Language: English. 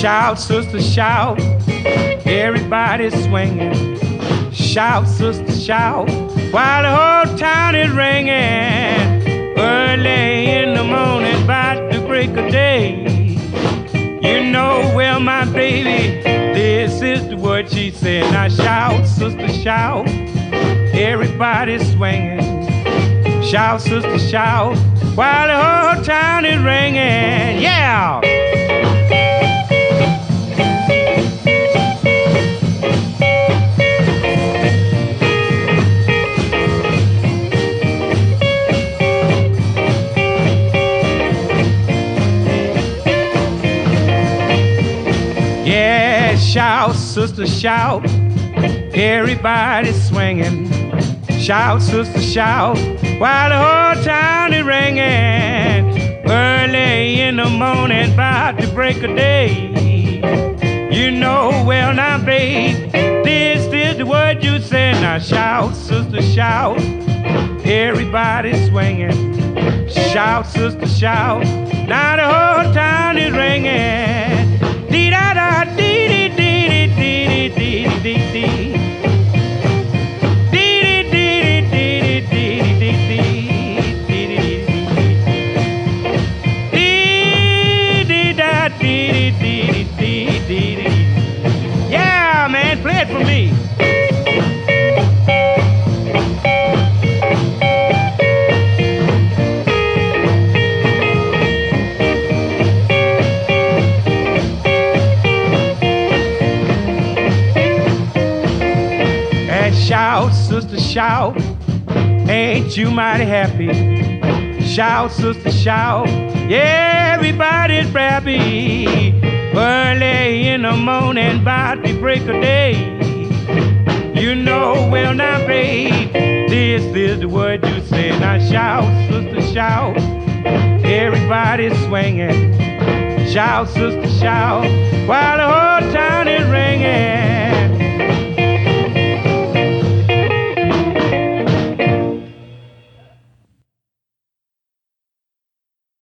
Shout, sister, shout. Everybody's swinging. Shout, sister, shout. While the whole town is ringing. Early in the morning, about the break of day. You know, well, my baby, this is the word she said. Now shout, sister, shout. Everybody's swinging. Shout, sister, shout. While the whole town is ringing. Yeah! Yeah, shout, sister, shout. Everybody's swinging. Shout, sister, shout. While the whole town is ringing. Early in the morning, about the break of day. You know, well, now, babe, this is the word you said. Now shout, sister, shout. Everybody's swinging. Shout, sister, shout. Now the whole town is ringing. Dee da da dee dee dee dee dee dee dee dee. Dee dee dee dee dee dee dee dee da dee dee dee dee dee. Yeah, man, play it for me. Shout, sister, shout. Ain't you mighty happy? Shout, sister, shout. Yeah, everybody's happy. Early in the morning, about the break of day. You know, well, now, babe, this is the word you said. Now shout, sister, shout. Everybody's swinging. Shout, sister, shout. While